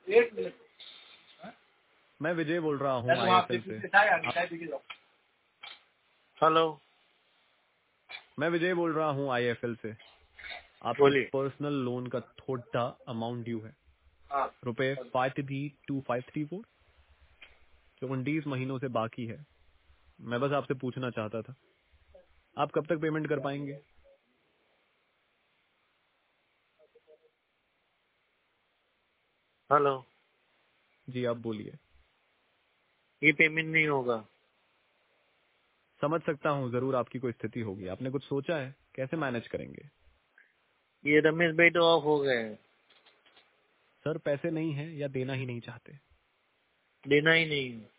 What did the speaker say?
मैं विजय बोल रहा हूँ आईएफएल से। हेलो, मैं विजय बोल रहा हूँ आईएफएल से। आपके बोलिए। पर्सनल लोन का थोड़ा अमाउंट ड्यू है, रुपए 532,534 जो 29 महीनों से बाकी है। मैं बस आपसे पूछना चाहता था, आप कब तक पेमेंट कर पाएंगे? हेलो, जी आप बोलिए। ये पेमेंट नहीं होगा। समझ सकता हूँ, जरूर आपकी कोई स्थिति होगी। आपने कुछ सोचा है कैसे मैनेज करेंगे? ये रमेश भाई तो ऑफ हो गए हैं, सर पैसे नहीं है या देना ही नहीं चाहते? देना ही नहीं है।